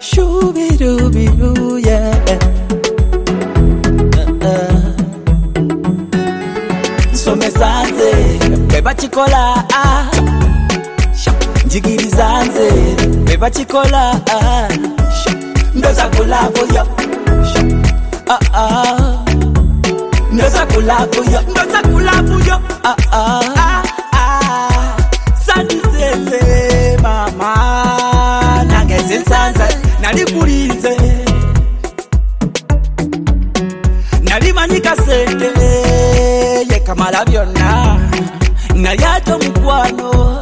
Shoo-be-doo-be-doo, yeah. Somezanze, beba chikola, Jigirizanze, beba chikola, Ndoza kula for yo, Ndoza kula for yo, Ndoza kula for yo, Sandi sese, mama, Nangeze sanza, nalikulize, Nalimanyika sente, Ye kamala byonna, Nayato mukwano,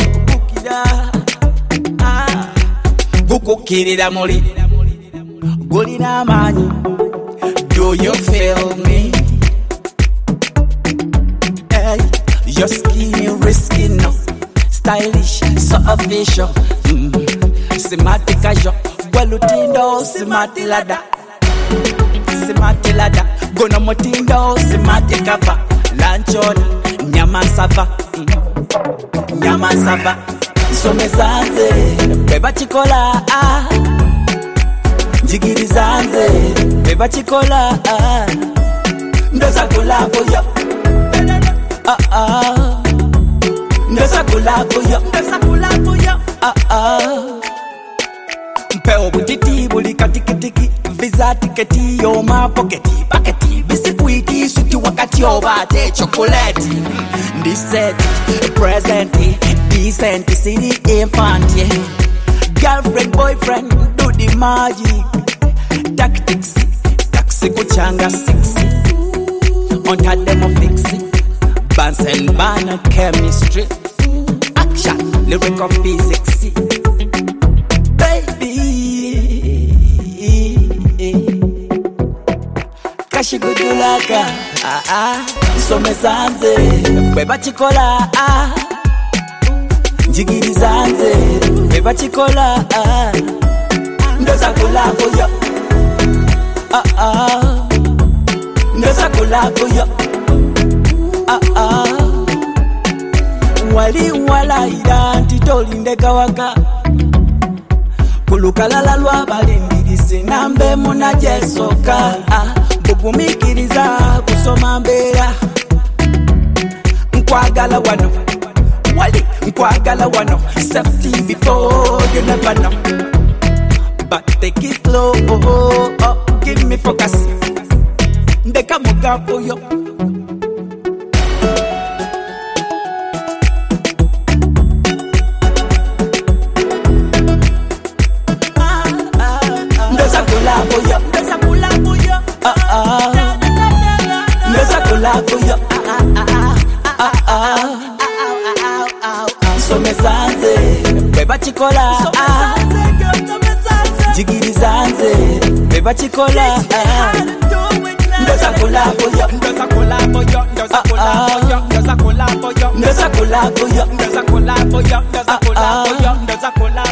Bukukirira muli, Gulina manyi, do you feel me? Hey, your skin risky no, stylish, so official. Simati kajo, walutindo, simati lada, simati lada, gono motindo, simati kava, lanchona, nyama sava, nyama sava. Somezanze, beba chikola, Jigirizanze, beba chikola, Ndoza kula for yo, Ndoza kula for yo, Ndoza kula for yo, Mpeo butiti, buli katikitiki, visa tiketi, yo ma pocketi, paketi, bisikuiti, suti wakati obate, chocolate, Diseti, presenti, decent, city infant, yeah. Girlfriend, boyfriend, do the magic. Tactics, taxi kuchanga sexy. On that demo fixi. Bands and banner chemistry. Action, lyrical physics. Baby, kashi gudulaka. Somezanze, beba chikola. Jigirizanze, beba chikola, Ndoza kula for yo, Ndoza kula for yo, Wali wala ida ntitolinde kawaka, Kulukalala lwa balindirize nambe muna jesoka, Bugumikiriza kusoma mbera, Nkwagala wano, Wali, Nkwagala wano, safety before you never know. But take it slow, give me focus. Ndeka muga for yo. Ndoza kula for yo, Ndoza kula for yo, Ndoza kula for yo, Somezanze, beba chikola, Jigirizanze, beba chikola, Ndoza kula for yo, Ndoza kula for yo, Ndoza kula for yo, Ndoza kula for yo, Ndoza kula for yo, Ndoza kula for yo, Ndoza kula for yo, Ndoza kula